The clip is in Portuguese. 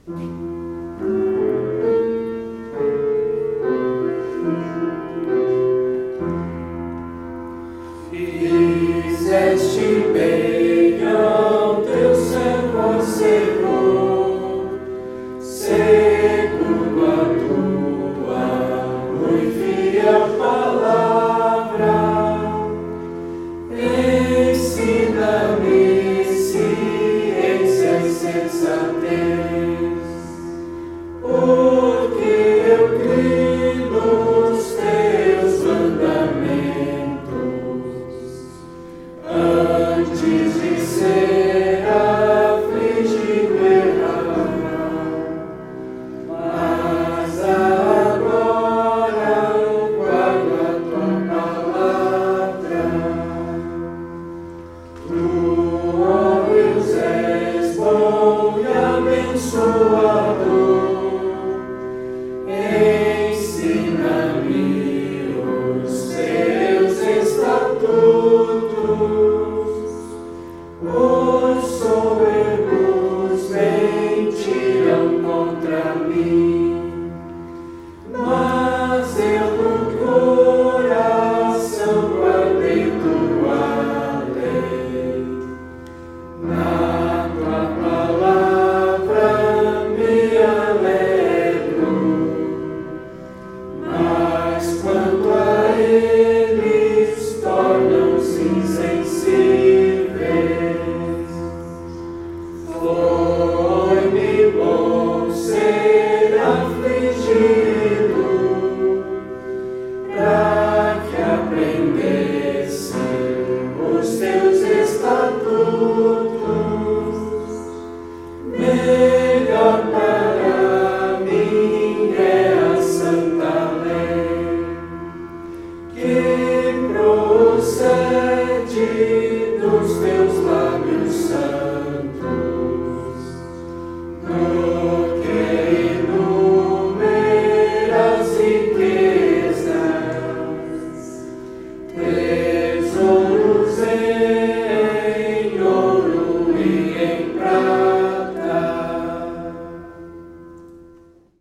Fizeste bem ao teu servo, Senhor, segundo a tua muito fiel palavra. Ensina-me ciência e sensatez, porque eu criei nos teus mandamentos. Antes de ser afligido errar, mas agora guardo a tua palavra. Tu, ó Deus, és bom e abençoador. Ensina-me os teus estatutos. Os soberbos mentiram contra mim, mas eu no coração guardei tua lei. Na tua palavra me alegro, mas quanto a eles tornam-se insensíveis. Foi-me bom ser afligido, para que aprendesse os teus estatutos. Melhor para mim é a santa lei, que procede dos teus lábios santos.